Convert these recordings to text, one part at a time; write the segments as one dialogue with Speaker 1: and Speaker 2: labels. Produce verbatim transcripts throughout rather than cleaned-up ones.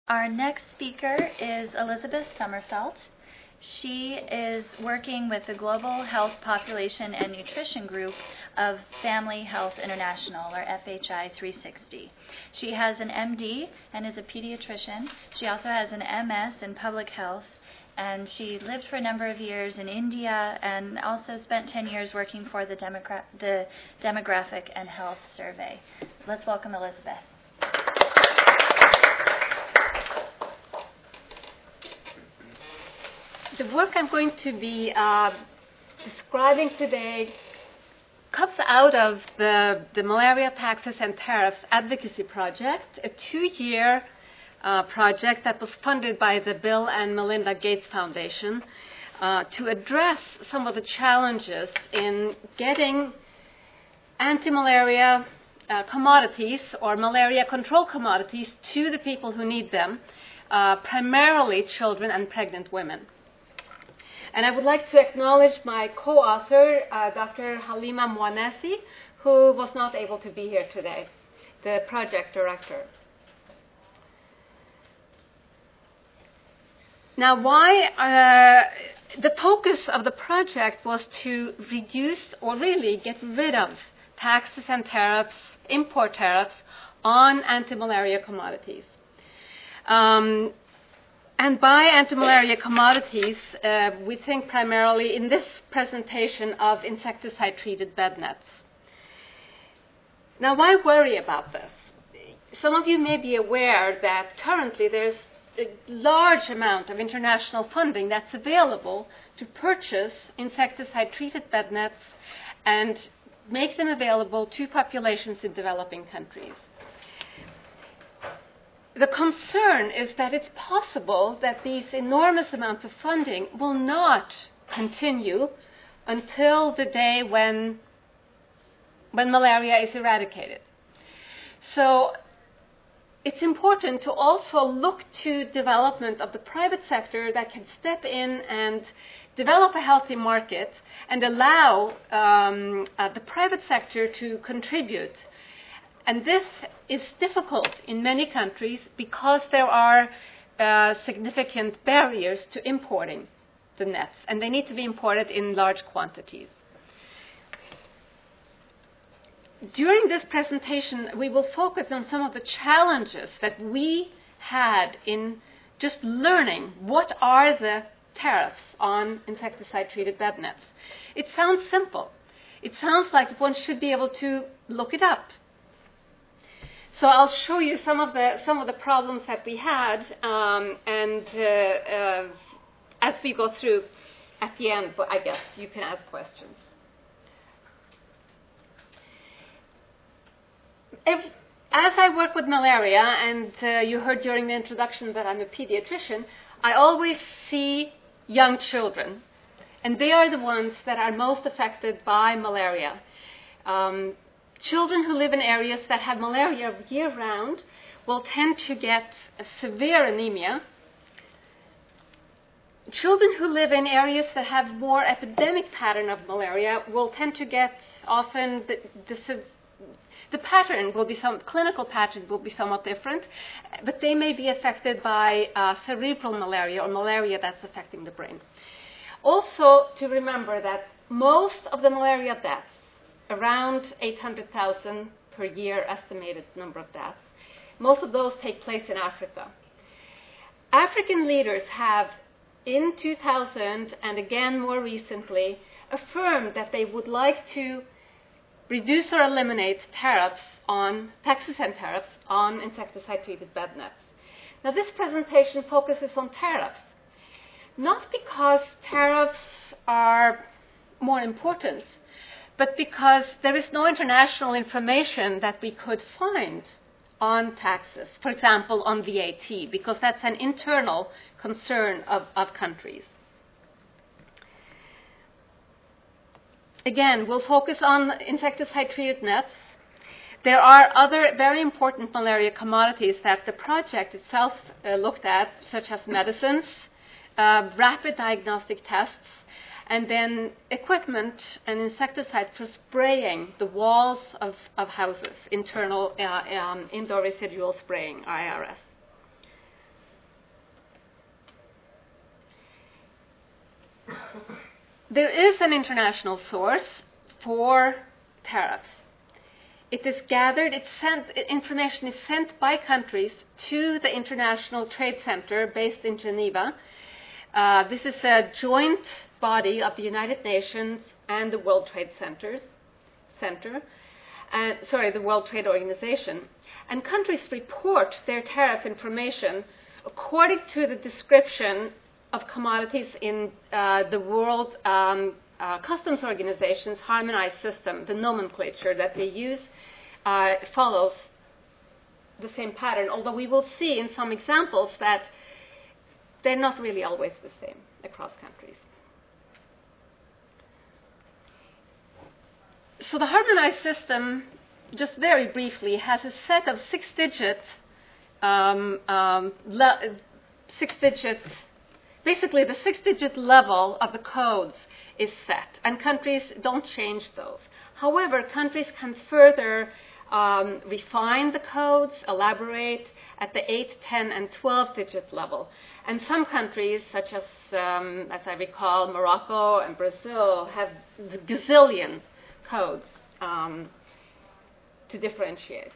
Speaker 1: Our next speaker is Elizabeth Sommerfeld. She is working with the Global Health Population and Nutrition Group of Family Health International, or F H I three sixty. She has an M D and is a pediatrician. She also has an M S in public health, and she lived for a number of years in India and also spent ten years working for the, Demogra- the Demographic and Health Survey. Let's welcome Elizabeth.
Speaker 2: The work I'm going to be uh, describing today comes out of the, the Malaria Taxes and Tariffs Advocacy Project, a two-year uh, project that was funded by the Bill and Melinda Gates Foundation uh, to address some of the challenges in getting anti-malaria uh, commodities or malaria control commodities to the people who need them, uh, primarily children and pregnant women. And I would like to acknowledge my co-author, uh, Doctor Halima Mouanesi, who was not able to be here today, the project director. Now, why uh, the focus of the project was to reduce or really get rid of taxes and tariffs, import tariffs on anti-malaria commodities. Um, And by anti-malaria commodities, uh, we think primarily in this presentation of insecticide-treated bed nets. Now, why worry about this? Some of you may be aware that currently there's a large amount of international funding that's available to purchase insecticide-treated bed nets and make them available to populations in developing countries. The concern is that it's possible that these enormous amounts of funding will not continue until the day when, when malaria is eradicated. So it's important to also look to development of the private sector that can step in and develop a healthy market and allow um, uh, the private sector to contribute. And this is difficult in many countries because there are uh, significant barriers to importing the nets, and they need to be imported in large quantities. During this presentation, we will focus on some of the challenges that we had in just learning what are the tariffs on insecticide-treated bed nets. It sounds simple. It sounds like one should be able to look it up. So I'll show you some of the some of the problems that we had, um, and uh, uh, as we go through, at the end, I guess you can ask questions. If, as I work with malaria, and uh, you heard during the introduction that I'm a pediatrician, I always see young children, and they are the ones that are most affected by malaria. Um, Children who live in areas that have malaria year-round will tend to get a severe anemia. Children who live in areas that have more epidemic pattern of malaria will tend to get often the, the, the pattern will be some clinical pattern will be somewhat different, but they may be affected by uh, cerebral malaria or malaria that's affecting the brain. Also, to remember that most of the malaria deaths, around eight hundred thousand per year estimated number of deaths, most of those take place in Africa. African leaders have, in two thousand and again more recently, affirmed that they would like to reduce or eliminate tariffs on, taxes and tariffs on insecticide-treated bed nets. Now, this presentation focuses on tariffs, not because tariffs are more important, but because there is no international information that we could find on taxes, for example, on V A T, because that's an internal concern of, of countries. Again, we'll focus on insecticide-treated nets. There are other very important malaria commodities that the project itself uh, looked at, such as medicines, uh, rapid diagnostic tests, and then equipment and insecticide for spraying the walls of, of houses, internal uh, um, indoor residual spraying, I R S. there is an international source for tariffs. It is gathered, it's sent, information is sent by countries to the International Trade Center based in Geneva. Uh, this is a joint body of the United Nations and the World Trade Centers, Center, and, sorry, the World Trade Organization. And countries report their tariff information according to the description of commodities in uh, the World um, uh, Customs Organization's harmonized system. The nomenclature that they use uh, follows the same pattern, although we will see in some examples that they're not really always the same across countries. So the harmonized system, just very briefly, has a set of six-digit, um, um, le- six-digit, basically the six-digit level of the codes is set, and countries don't change those. However, countries can further um, refine the codes, elaborate at the eight, ten, and twelve-digit level. And some countries, such as, um, as I recall, Morocco and Brazil, have gazillion codes um, to differentiate.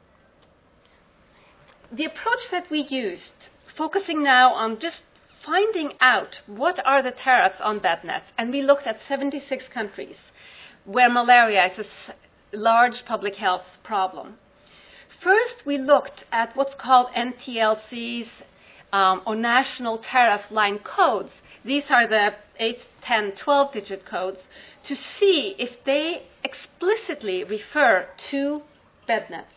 Speaker 2: The approach that we used, focusing now on just finding out what are the tariffs on bed nets, and we looked at seventy-six countries where malaria is a s- large public health problem. First, we looked at what's called N T L Cs, um, or national tariff line codes. These are the eight, ten, twelve-digit codes, to see if they explicitly refer to bed nets.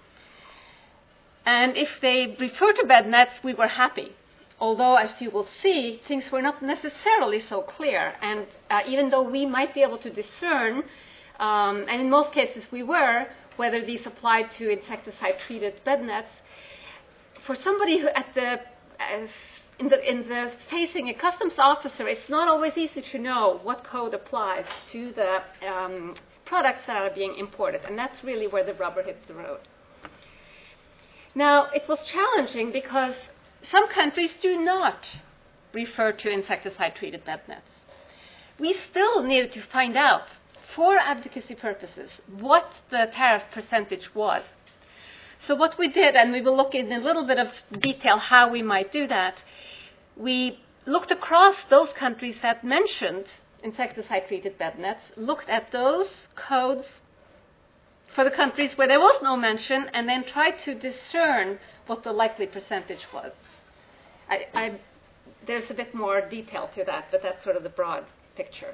Speaker 2: And if they refer to bed nets, we were happy. Although, as you will see, things were not necessarily so clear. And uh, even though we might be able to discern, um, and in most cases we were, whether these applied to insecticide-treated bed nets, for somebody who at the uh, in the in the facing a customs officer, it's not always easy to know what code applies to the um, products that are being imported, and that's really where the rubber hits the road. Now, it was challenging because some countries do not refer to insecticide-treated bed nets. We still needed to find out, for advocacy purposes, what the tariff percentage was. So what we did, and we will look in a little bit of detail how we might do that, we looked across those countries that mentioned insecticide-treated bed nets, looked at those codes for the countries where there was no mention, and then tried to discern what the likely percentage was. I, I, there's a bit more detail to that, but that's sort of the broad picture.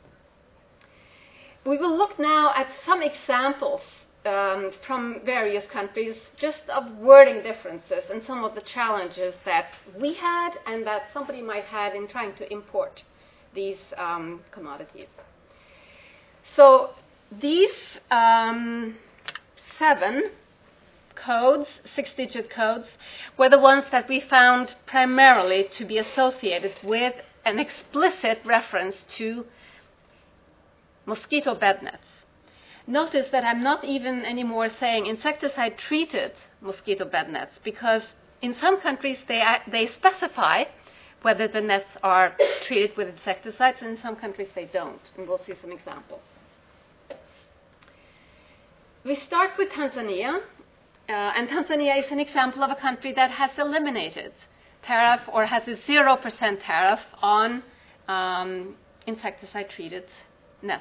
Speaker 2: We will look now at some examples um, from various countries, just of wording differences and some of the challenges that we had and that somebody might have in trying to import these um, commodities. So these um, seven codes, six-digit codes, were the ones that we found primarily to be associated with an explicit reference to mosquito bed nets. Notice that I'm not even anymore saying insecticide-treated mosquito bed nets, because in some countries they, they specify whether the nets are treated with insecticides, and in some countries they don't, and we'll see some examples. We start with Tanzania, uh, and Tanzania is an example of a country that has eliminated tariff or has a zero percent tariff on um, insecticide-treated nets.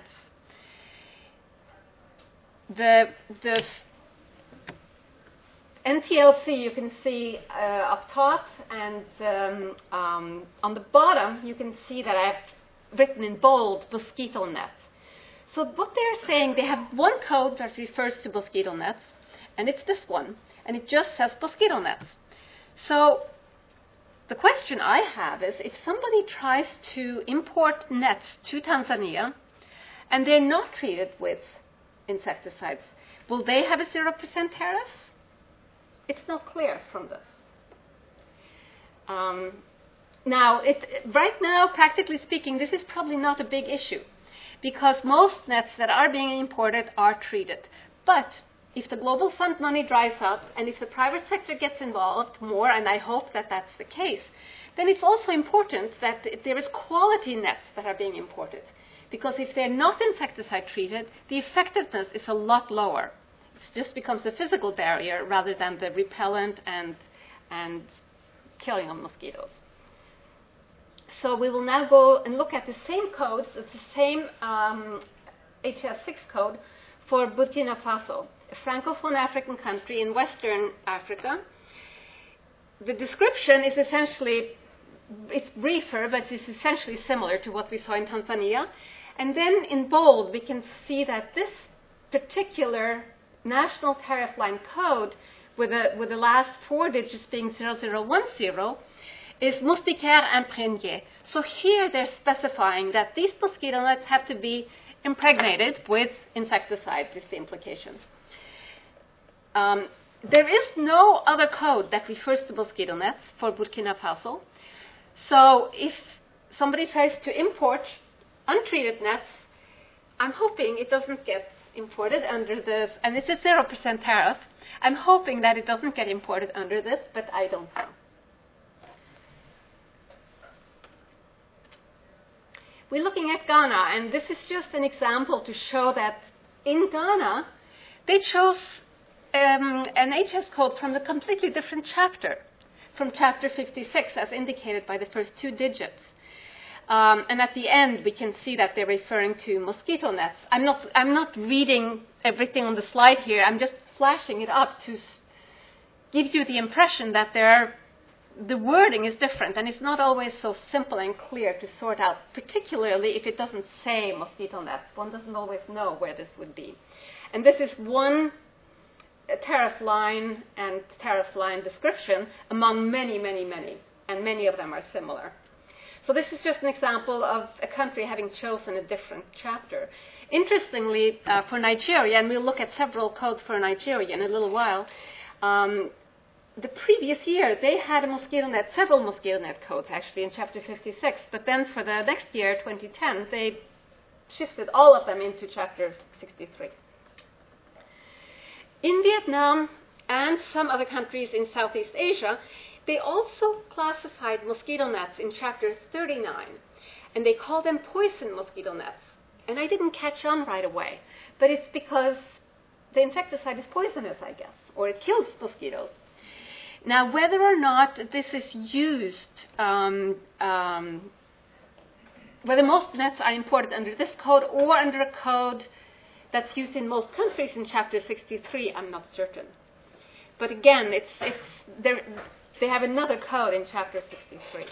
Speaker 2: The, the N T L C you can see uh, up top, and um, um, on the bottom you can see that I've written in bold mosquito nets. So what they're saying, they have one code that refers to mosquito nets, and it's this one, and it just says mosquito nets. So the question I have is, if somebody tries to import nets to Tanzania, and they're not treated with insecticides, will they have a zero percent tariff? It's not clear from this. Um, now, it, right now, practically speaking, this is probably not a big issue, because most nets that are being imported are treated. But if the global fund money dries up and if the private sector gets involved more, and I hope that that's the case, then it's also important that there is quality nets that are being imported. Because if they're not insecticide treated, the effectiveness is a lot lower. It just becomes a physical barrier rather than the repellent and, and killing of mosquitoes. So we will now go and look at the same codes, it's the same um, H S six code for Burkina Faso, a Francophone African country in Western Africa. The description is essentially, it's briefer, but it's essentially similar to what we saw in Tanzania. And then in bold, we can see that this particular national tariff line code, with the, with the last four digits being zero zero one zero, is moustiquaire imprégné. So here they're specifying that these mosquito nets have to be impregnated with insecticides, is the implication. Um, there is no other code that refers to mosquito nets for Burkina Faso. So if somebody tries to import untreated nets, I'm hoping it doesn't get imported under this, and it's a zero percent tariff. I'm hoping that it doesn't get imported under this, but I don't know. We're looking at Ghana, and this is just an example to show that in Ghana, they chose um, an H S code from a completely different chapter, from chapter fifty-six, as indicated by the first two digits. Um, and at the end, we can see that they're referring to mosquito nets. I'm not, I'm not reading everything on the slide here. I'm just flashing it up to s- give you the impression that there are, the wording is different, and it's not always so simple and clear to sort out, particularly if it doesn't say mosquito nets. One doesn't always know where this would be. And this is one tariff line and tariff line description among many, many, many, and many of them are similar. So this is just an example of a country having chosen a different chapter. Interestingly, uh, for Nigeria, and we'll look at several codes for Nigeria in a little while, um, the previous year they had a mosquito net, several mosquito net codes actually in chapter fifty-six, but then for the next year, twenty ten, they shifted all of them into chapter sixty-three. In Vietnam and some other countries in Southeast Asia, they also classified mosquito nets in chapter thirty-nine, and they call them poison mosquito nets. And I didn't catch on right away, but it's because the insecticide is poisonous, I guess, or it kills mosquitoes. Now, whether or not this is used, um, um, whether most nets are imported under this code or under a code that's used in most countries in chapter sixty-three, I'm not certain. But again, it's, it's, there, they have another code in chapter sixty-three.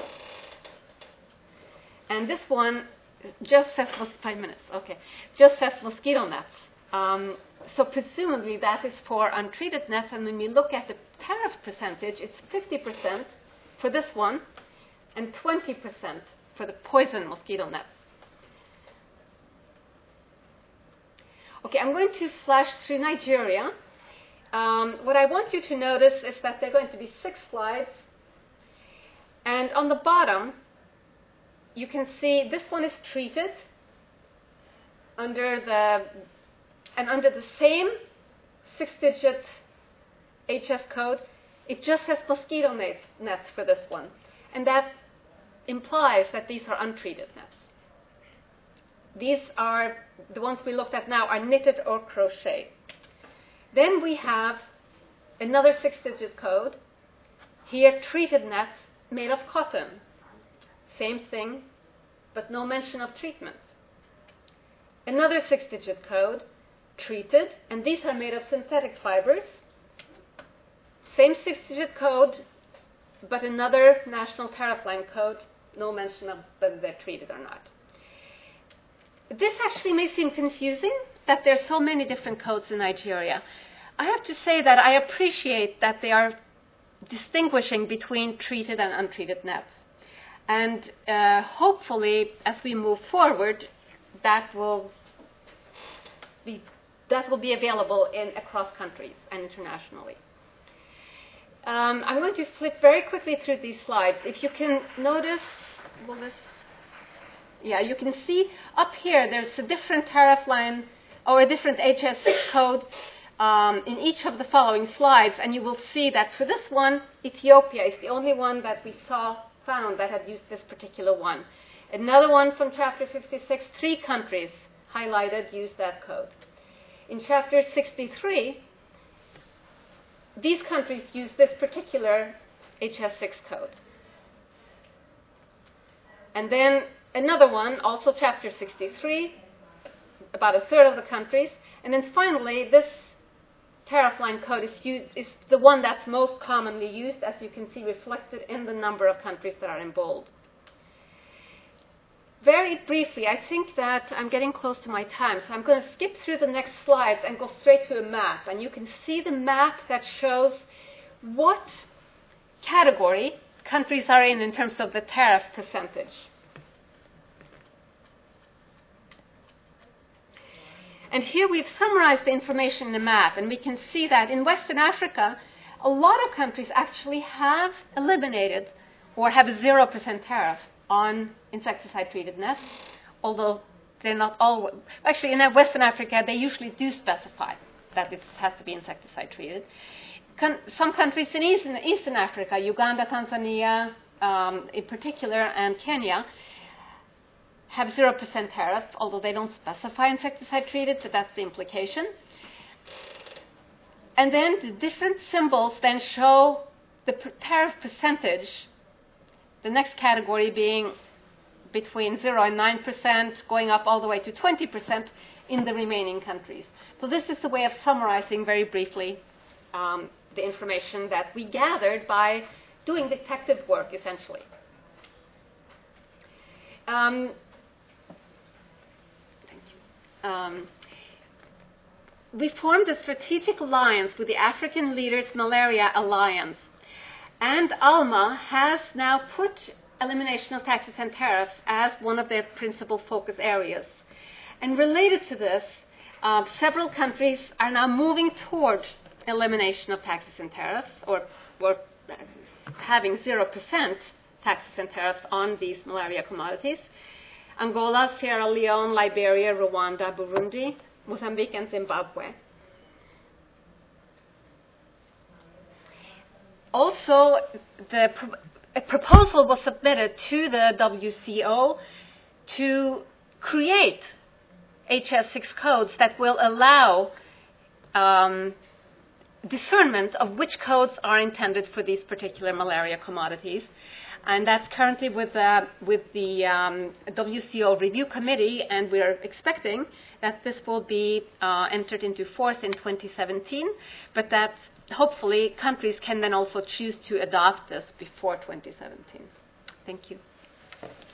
Speaker 2: And this one just says, five minutes, okay, just says mosquito nets. Um, so presumably that is for untreated nets, and when we look at the tariff percentage, it's fifty percent for this one and twenty percent for the poison mosquito nets. Okay, I'm going to flash through Nigeria. Um, what I want you to notice is that there are going to be six slides. And on the bottom, you can see this one is treated under the, and under the same six-digit H S code. It just has mosquito nets, nets for this one. And that implies that these are untreated nets. These are, the ones we looked at now, are knitted or crochet. Then we have another six-digit code. Here, treated nets made of cotton. Same thing, but no mention of treatment. Another six-digit code, treated, and these are made of synthetic fibers. Same six-digit code, but another national tariff line code, no mention of whether they're treated or not. This actually may seem confusing, that there are so many different codes in Nigeria. I have to say that I appreciate that they are distinguishing between treated and untreated nets. And uh, hopefully, as we move forward, that will be, that will be available in across countries and internationally. Um, I'm going to flip very quickly through these slides. If you can notice, will this, yeah, you can see up here there's a different tariff line or a different H S code um, in each of the following slides, and you will see that for this one, Ethiopia is the only one that we saw found that had used this particular one. Another one from Chapter fifty-six, three countries highlighted used that code. In Chapter sixty-three, these countries use this particular H S six code. And then another one, also Chapter sixty-three, about a third of the countries. And then finally, this tariff line code is, used, is the one that's most commonly used, as you can see reflected in the number of countries that are in bold. Very briefly, I think that I'm getting close to my time, so I'm going to skip through the next slides and go straight to a map. And you can see the map that shows what category countries are in in terms of the tariff percentage. And here we've summarized the information in the map, and we can see that in Western Africa, a lot of countries actually have eliminated or have a zero percent tariff on insecticide-treated nests, although they're not all. Actually, in Western Africa, they usually do specify that it has to be insecticide-treated. Con- some countries in Eastern, Eastern Africa, Uganda, Tanzania um, in particular, and Kenya, have zero percent tariff, although they don't specify insecticide-treated, but that's the implication. And then the different symbols then show the per- tariff percentage, the next category being between zero and nine percent, going up all the way to twenty percent in the remaining countries. So this is the way of summarizing very briefly um, the information that we gathered by doing detective work, essentially. Um, thank you. Um, we formed a strategic alliance with the African Leaders Malaria Alliance. And ALMA has now put elimination of taxes and tariffs as one of their principal focus areas. And related to this, uh, several countries are now moving toward elimination of taxes and tariffs, or, or having zero percent taxes and tariffs on these malaria commodities. Angola, Sierra Leone, Liberia, Rwanda, Burundi, Mozambique, and Zimbabwe. Also, the pro- a proposal was submitted to the W C O to create H S six codes that will allow um, discernment of which codes are intended for these particular malaria commodities. And that's currently with, uh, with the um, W C O review committee, and we're expecting that this will be uh, entered into force in twenty seventeen, but that hopefully countries can then also choose to adopt this before twenty seventeen. Thank you.